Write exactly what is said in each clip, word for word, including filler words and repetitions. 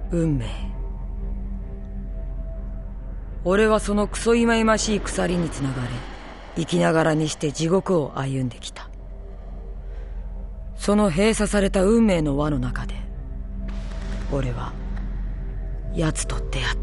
運命。俺はそのクソ忌々しい鎖につながれ、生きながらにして地獄を歩んできた。その閉鎖された運命の輪の中で、俺は奴と出会った。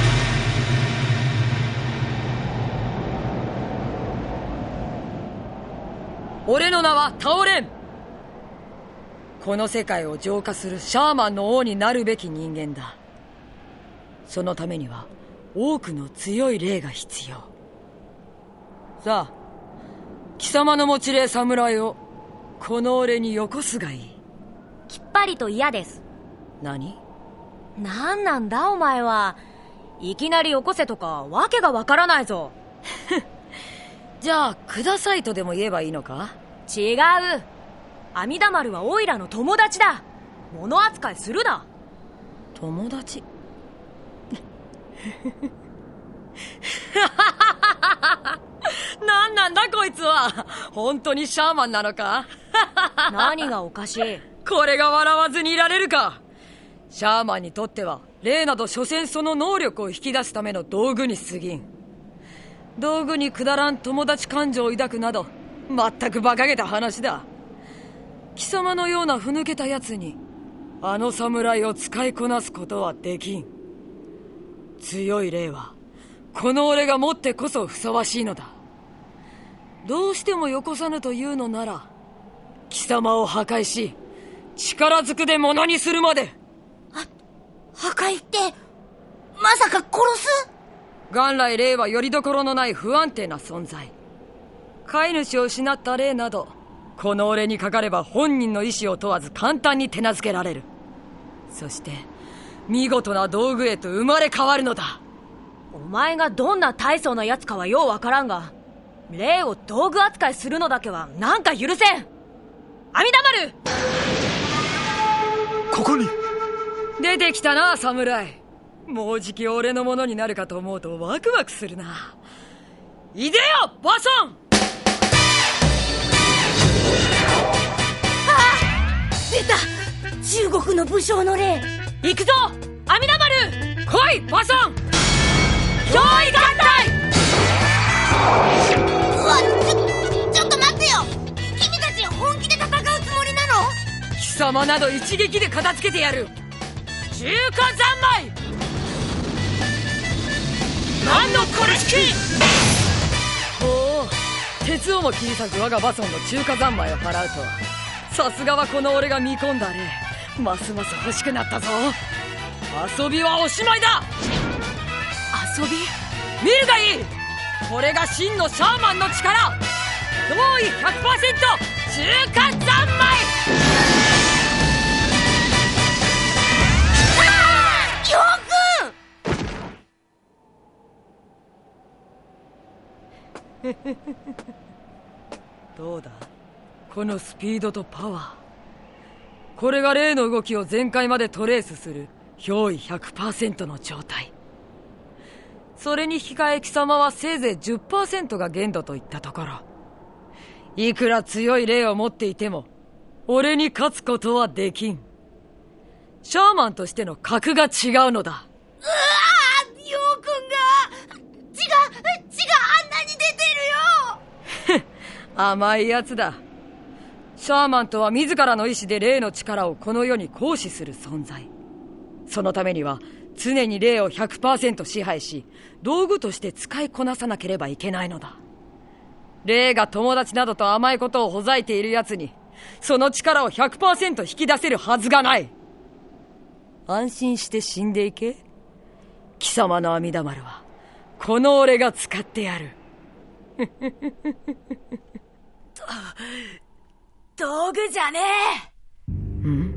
俺の名はタオレン。この世界を浄化するシャーマンの王になるべき人間だ。そのためには多くの強い霊が必要。さあ、貴様の持ち霊侍をこの俺によこすがいい。 きっぱりと嫌です。 何？ なんなんだお前は。いきなりよこせとかわけがわからないぞ。 じゃあくださいとでも言えばいいのか？ 違う。阿弥陀丸はオイラの友達だ。物扱いするな。 友達？なんなんだこいつは。本当にシャーマンなのか？ 何がおかしい？ これが笑わずにいられるか。シャーマンにとっては霊など所詮その能力を引き出すための道具に過ぎん。道具にくだらん友達感情を抱くなど全く馬鹿げた話だ。貴様のようなふぬけた奴にあの侍を使いこなすことはできん。強い霊はこの俺が持ってこそふさわしいのだ。どうしてもよこさぬというのなら、貴様を破壊し力ずくで物にするまで。 は破壊ってまさか殺す？ 元来霊はよりどころのない不安定な存在。飼い主を失った霊などこの俺にかかれば本人の意志を問わず簡単に手なずけられる。そして見事な道具へと生まれ変わるのだ。 お前がどんな大層な奴かはようわからんが、霊を道具扱いするのだけはなんか許せん。阿弥陀丸！ ここに出てきたな侍。もうじき俺のものになるかと思うとワクワクするな。いでよバソン！ 出た！中国の武将の霊。 行くぞ阿弥陀丸！ 来いバソン！ 憑依合体！ うわ、ちょ、ちょっと待ってよ。君たち本気で戦うつもりなの？ 貴様など一撃で片付けてやる。中華三昧！何のこれしき！おお、鉄をも切り裂く我がバソンの中華三昧を払うとは、さすがはこの俺が見込んだ霊。ますます欲しくなったぞ。遊びはおしまいだ。 遊び？ 見るがいい。これが真のシャーマンの力。憑依 ひゃくパーセント 中華三昧！ キョウ君！ どうだこのスピードとパワー。これが霊の動きを全開までトレースする憑依 ひゃくパーセント の状態。それに引き換え貴様はせいぜい じゅっパーセント が限度といったところ。いくら強い霊を持っていても俺に勝つことはできん。シャーマンとしての格が違うのだ。 うわー、ヨウ君が血が血があんなに出てるよ。 甘いやつだ。シャーマンとは自らの意志で霊の力をこの世に行使する存在。そのためには常に霊を ひゃくパーセント 支配し、道具として使いこなさなければいけないのだ。霊が友達などと甘いことをほざいている奴にその力を ひゃくパーセント 引き出せるはずがない。安心して死んでいけ。貴様の阿弥陀丸はこの俺が使ってやる。 道具じゃねえ。 ん？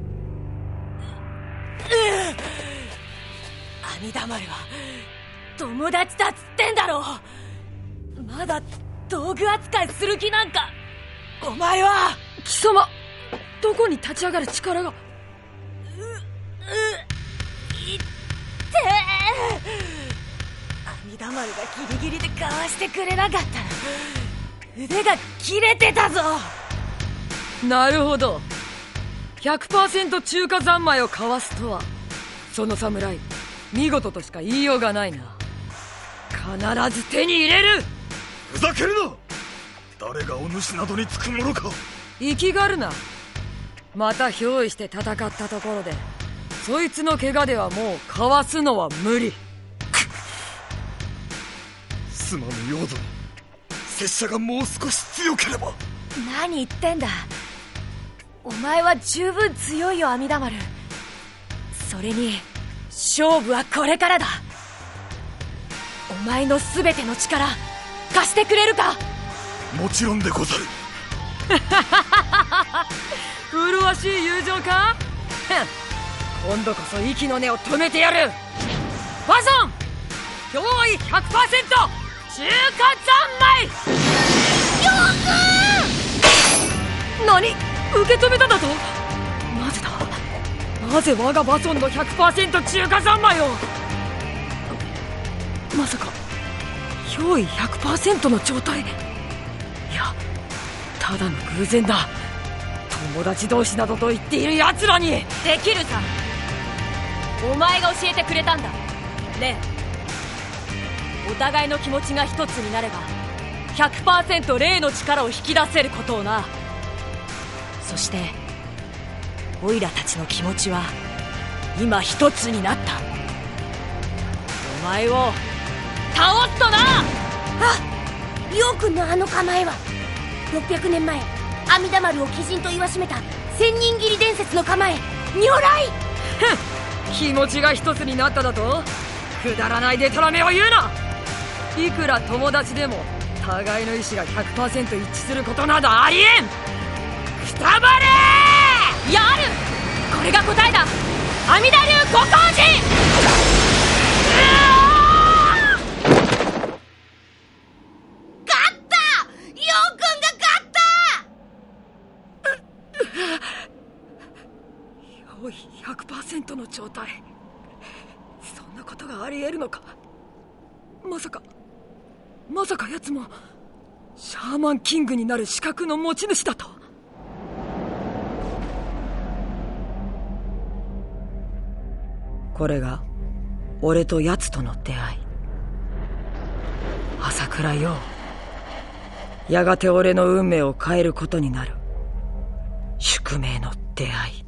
阿弥陀丸は友達だっつってんだろ。まだ道具扱いする気なんか。お前は。 貴様、どこに立ち上がる力が。 う、う、いってー。阿弥陀丸がギリギリでかわしてくれなかったら腕が切れてたぞ。 なるほど。 ひゃくパーセント 中華三昧をかわすとはその侍見事としか言いようがないな。必ず手に入れる。 ふざけるな。誰がお主などにつくものか。 生きがるな。また憑依して戦ったところでそいつの怪我ではもうかわすのは無理。 すまぬよう殿、拙者がもう少し強ければ。 何言ってんだ。お前は十分強いよ、阿弥陀丸。それに勝負はこれからだ。お前の全ての力貸してくれるか。 もちろんでござる。 麗しい友情か。今度こそ息の根を止めてやる。バソン脅威 ひゃくパーセント 中華三昧。何、受け止めただと。なぜだ、なぜ我がバソンの ひゃくパーセント 中華三昧を。まさか憑依 ひゃくパーセント の状態。いや、ただの偶然だ。友達同士などと言っている奴らに。 できるさ。お前が教えてくれたんだ。ねえ、お互いの気持ちが一つになれば ひゃくパーセント 霊の力を引き出せることをな。そしてオイラたちの気持ちは今一つになった。お前を倒すとな。 あ、陽君のあの構えはろっぴゃくねんまえ阿弥陀丸を鬼人と言わしめた千人斬り伝説の構え、如来。 ふん、気持ちが一つになっただと。くだらないデタラメを言うな。いくら友達でも互いの意志が ひゃくパーセント 一致することなどありえん。くたばれー。 やる。これが答えだ。阿弥陀流五光寺。 勝った！陽君が勝った！ 憑依 ひゃくパーセント の状態。そんなことがありえるのか。まさかまさか奴もシャーマンキングになる資格の持ち主だと。これが俺と奴との出会い。朝倉よ、やがて俺の運命を変えることになる宿命の出会い。